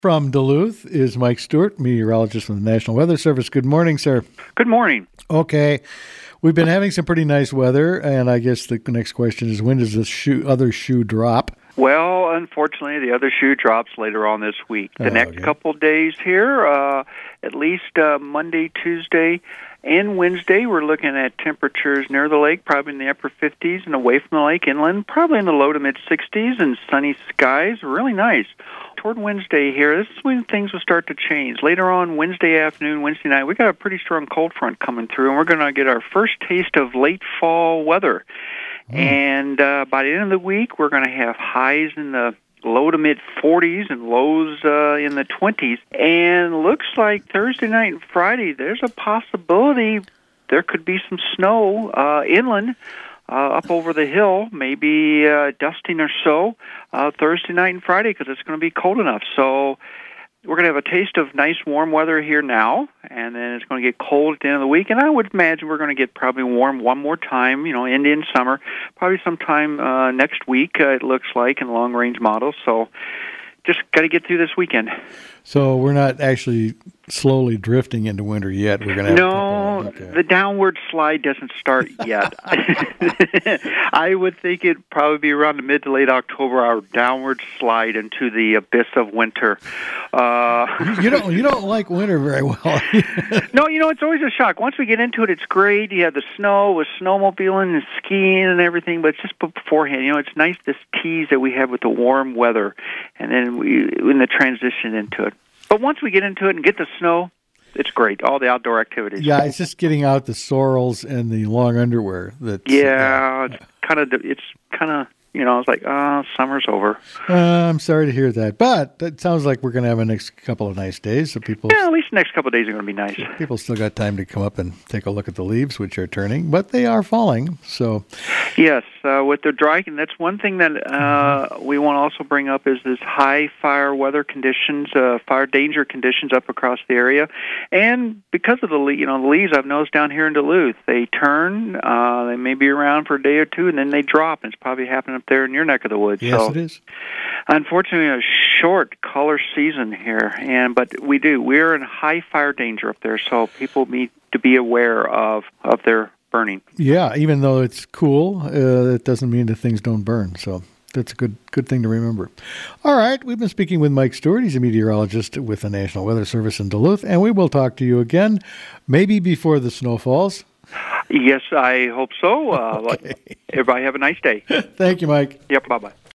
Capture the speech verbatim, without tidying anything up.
From Duluth is Mike Stewart, meteorologist from the National Weather Service. Good morning, sir. Good morning. Okay. We've been having some pretty nice weather, and I guess the next question is, when does the shoe, other shoe drop? Well, unfortunately, the other shoe drops later on this week. The Oh, next okay. couple of days here, uh, at least uh, Monday, Tuesday, and Wednesday, we're looking at temperatures near the lake, probably in the upper fifties, and away from the lake inland, probably in the low to mid-sixties, and sunny skies. Really nice. Toward Wednesday here, this is when things will start to change. Later on Wednesday afternoon, Wednesday night, we got a pretty strong cold front coming through, and we're going to get our first taste of late fall weather. Mm. And uh, by the end of the week, we're going to have highs in the low to mid forties and lows uh, in the twenties. And looks like Thursday night and Friday, there's a possibility there could be some snow uh, inland. Uh, up over the hill, maybe uh, dusting or so, uh, Thursday night and Friday, because it's going to be cold enough. So we're going to have a taste of nice warm weather here now, and then it's going to get cold at the end of the week. And I would imagine we're going to get probably warm one more time, you know, Indian summer, probably sometime uh, next week, uh, it looks like, in long-range models. So just got to get through this weekend. So we're not actually slowly drifting into winter yet. We're going to have no, a couple of, okay. The downward slide doesn't start yet. I would think it'd probably be around the mid to late October, our downward slide into the abyss of winter. Uh, you don't you don't like winter very well. No, you know, it's always a shock. Once we get into it, it's great. You have the snow with snowmobiling and skiing and everything, but it's just beforehand. You know, it's nice, this tease that we have with the warm weather, and then we in the transition into it. But once we get into it and get the snow, it's great. All the outdoor activities. Yeah, it's just getting out the sorrels and the long underwear. That yeah, it's kind of it's kind of you know, it's like, oh, summer's over. Uh, I'm sorry to hear that, but it sounds like we're going to have a next couple of nice days. So people, yeah, at least the next couple of days are going to be nice. People still got time to come up and take a look at the leaves, which are turning, but they are falling. So, yes, uh, with the dry, and that's one thing that uh, mm-hmm. we want to also bring up is this high fire weather conditions, uh, fire danger conditions up across the area, and because of the you know the leaves, I've noticed down here in Duluth, they turn, uh, they may be around for a day or two, and then they drop, and it's probably happening up there in your neck of the woods. Yes, so, it is. Unfortunately, a short color season here, and but we do. We're in high fire danger up there, so people need to be aware of, of their burning. Yeah, even though it's cool, uh, it doesn't mean that things don't burn. So that's a good good thing to remember. All right, we've been speaking with Mike Stewart. He's a meteorologist with the National Weather Service in Duluth, and we will talk to you again maybe before the snow falls. Yes, I hope so. Uh, okay. Everybody have a nice day. Thank you, Mike. Yep, bye-bye.